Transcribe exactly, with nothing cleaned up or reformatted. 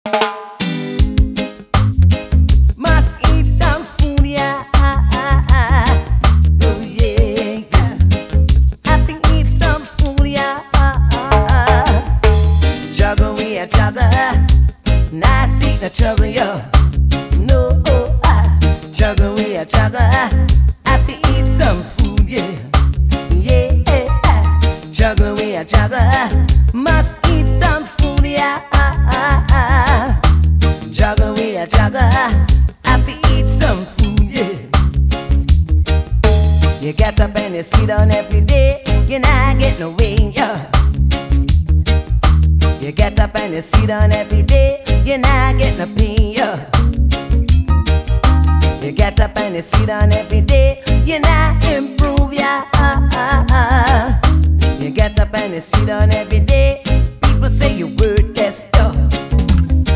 Must eat some food, yeah. Oh yeah, yeah. Have to eat some food, yeah. Juggle we each other, nice eat each other, yeah. No, uh, juggle we each other. Have to eat some food, yeah, yeah. Juggle we each other, must eat some food, yeah. Juggle we each other, have to eat some food, yeah. You get up and you sit down every day, you're not getting away, yeah. You get up and you sit down every day, you're not getting a pain, yeah. You get up and you sit down every day, you're not improve, yeah. You get up and you sit down every day, people say you work.